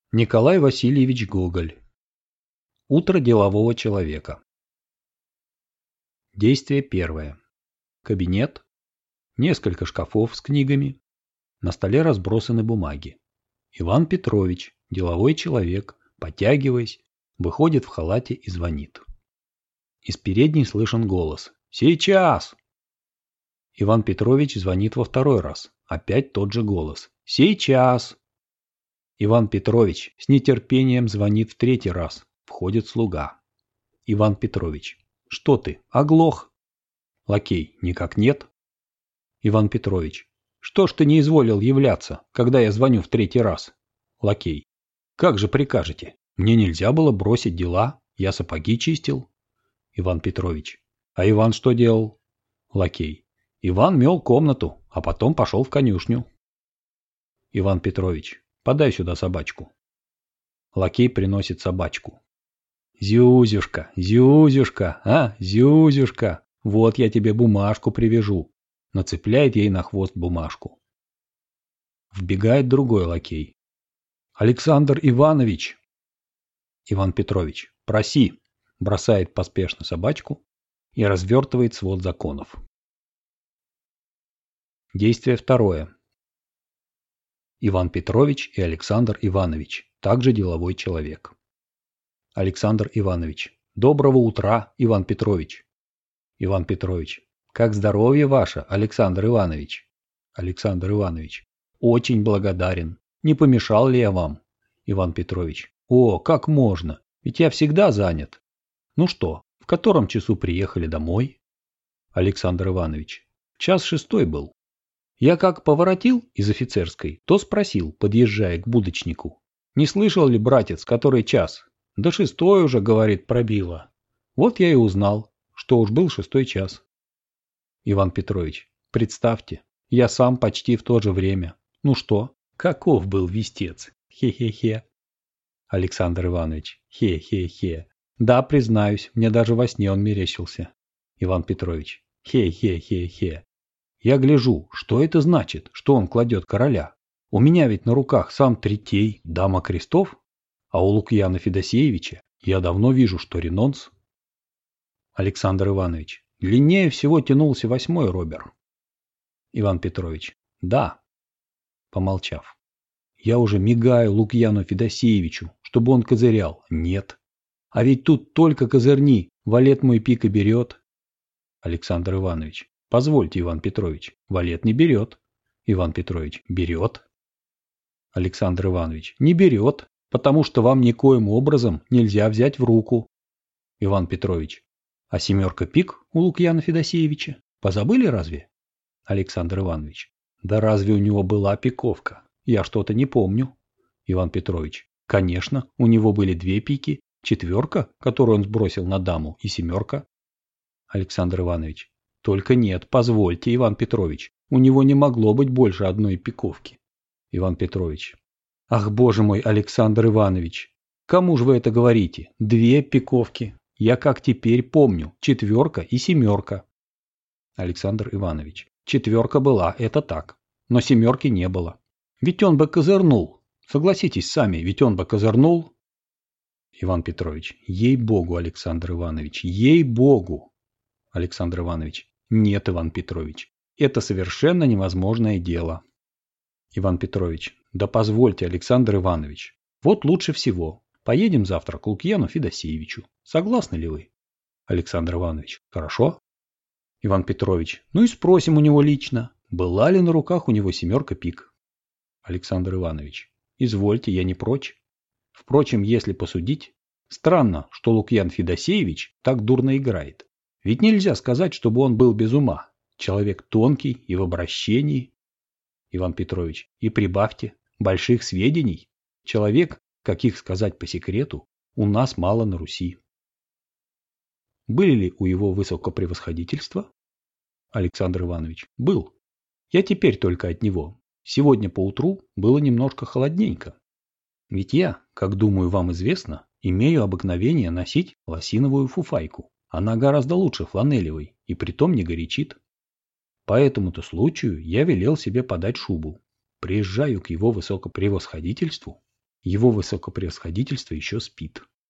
Николай Васильевич Гоголь. Утро делового человека. Действие первое. Кабинет. Несколько шкафов с книгами. На столе разбросаны бумаги. Иван Петрович, деловой человек, потягиваясь, выходит в халате и звонит. Из передней слышен голос: «Сейчас!» Иван Петрович звонит во второй раз. Опять тот же голос: «Сейчас!» Иван Петрович с нетерпением звонит в третий раз. Входит слуга. Иван Петрович: «Что ты, оглох?» Лакей: «Никак нет». Иван Петрович: «Что ж ты не изволил являться, когда я звоню в третий раз?» Лакей: «Как же прикажете? Мне нельзя было бросить дела, я сапоги чистил». Иван Петрович: «А Иван что делал?» Лакей: «Иван мел комнату, а потом пошел в конюшню». Иван Петрович: «Подай сюда собачку». Лакей приносит собачку. «Зюзюшка, Зюзюшка, Зюзюшка, вот я тебе бумажку привяжу». Нацепляет ей на хвост бумажку. Вбегает другой лакей. «Александр Иванович!» Иван Петрович: «Проси!» Бросает поспешно собачку и развертывает свод законов. Действие второе. Иван Петрович и Александр Иванович, также деловой человек. Александр Иванович: «Доброго утра, Иван Петрович». Иван Петрович: «Как здоровье ваше, Александр Иванович?» Александр Иванович: «Очень благодарен. Не помешал ли я вам?» Иван Петрович: «О, как можно, ведь я всегда занят». «Ну что, в котором часу приехали домой?» Александр Иванович: «Час шестой был. Я как поворотил из офицерской, то спросил, подъезжая к будочнику: не слышал ли, братец, который час? Да шестой уже, говорит, пробило. Вот я и узнал, что уж был шестой час». Иван Петрович: «Представьте, я сам почти в то же время. Ну что, каков был вестец? Хе-хе-хе». Александр Иванович: «Хе-хе-хе. Да, признаюсь, мне даже во сне он мерещился». Иван Петрович: «Хе-хе-хе-хе. Я гляжу, что это значит, что он кладет короля? У меня ведь на руках сам Третей, дама крестов, а у Лукьяна Федосеевича я давно вижу, что ренонс». Александр Иванович: «Длиннее всего тянулся восьмой робер». Иван Петрович: «Да». Помолчав: «Я уже мигаю Лукьяну Федосеевичу, чтобы он козырял. Нет. А ведь тут только козырни, валет мой пика берет». Александр Иванович: «Позвольте, Иван Петрович, валет не берет». Иван Петрович: «Берет». Александр Иванович: «Не берет, потому что вам никоим образом нельзя взять в руку». Иван Петрович: «А семерка пик у Лукьяна Федосеевича? Позабыли разве?» Александр Иванович: «Да разве у него была пиковка? Я что-то не помню». Иван Петрович: «Конечно, у него были две пики, четверка, которую он сбросил на даму, и семерка». Александр Иванович: «Только нет, позвольте, Иван Петрович, у него не могло быть больше одной пиковки». Иван Петрович: «Ах, боже мой, Александр Иванович, кому же вы это говорите? Две пиковки. Я как теперь помню, четверка и семерка». Александр Иванович: «Четверка была, это так, но семерки не было. Ведь он бы козырнул. Согласитесь сами, ведь он бы козырнул». Иван Петрович: «Ей-богу, Александр Иванович, ей-богу». Александр Иванович: «Нет, Иван Петрович, это совершенно невозможное дело». Иван Петрович: «Да позвольте, Александр Иванович, вот лучше всего. Поедем завтра к Лукьяну Федосеевичу. Согласны ли вы?» Александр Иванович: «Хорошо». Иван Петрович: «Ну и спросим у него лично, была ли на руках у него семерка пик». Александр Иванович: «Извольте, я не прочь. Впрочем, если посудить, странно, что Лукьян Федосеевич так дурно играет. Ведь нельзя сказать, чтобы он был без ума. Человек тонкий и в обращении». Иван Петрович: «И прибавьте, больших сведений. Человек, каких сказать по секрету, у нас мало на Руси». «Были ли у его высокопревосходительства?» Александр Иванович: «Был. Я теперь только от него. Сегодня поутру было немножко холодненько. Ведь я, как думаю, вам известно, имею обыкновение носить лосиновую фуфайку. Она гораздо лучше фланелевой и притом не горячит. По этому-то случаю я велел себе подать шубу. Приезжаю к его высокопревосходительству. Его высокопревосходительство еще спит.